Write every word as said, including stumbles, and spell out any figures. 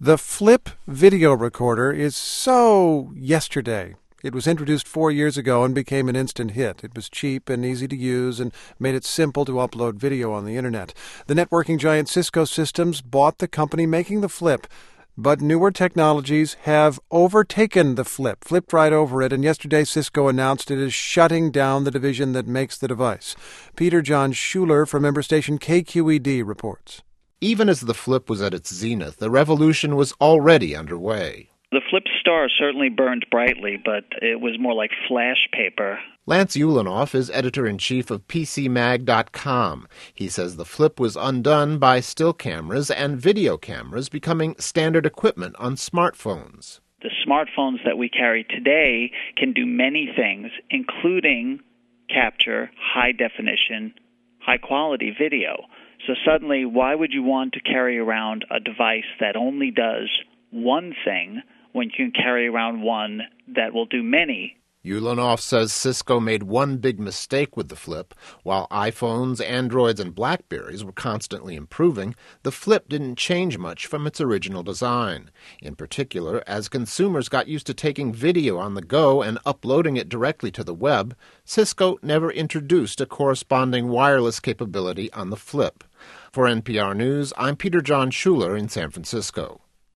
The Flip video recorder is so yesterday. It was introduced four years ago and became an instant hit. It was cheap and easy to use and made it simple to upload video on the internet. The networking giant Cisco Systems bought the company making the Flip, but newer technologies have overtaken the Flip, flipped right over it, and yesterday Cisco announced it is shutting down the division that makes the device. Peter John Schuler from member station K Q E D reports. Even as the Flip was at its zenith, the revolution was already underway. The Flip star certainly burned brightly, but it was more like flash paper. Lance Ulanoff is editor-in-chief of P C mag dot com. He says the Flip was undone by still cameras and video cameras becoming standard equipment on smartphones. The smartphones that we carry today can do many things, including capture high-definition, high-quality video. So suddenly, why would you want to carry around a device that only does one thing when you can carry around one that will do many? Ulanoff says Cisco made one big mistake with the Flip. While iPhones, Androids, and BlackBerries were constantly improving, the Flip didn't change much from its original design. In particular, as consumers got used to taking video on the go and uploading it directly to the web, Cisco never introduced a corresponding wireless capability on the Flip. For N P R News, I'm Peter John Schuler in San Francisco.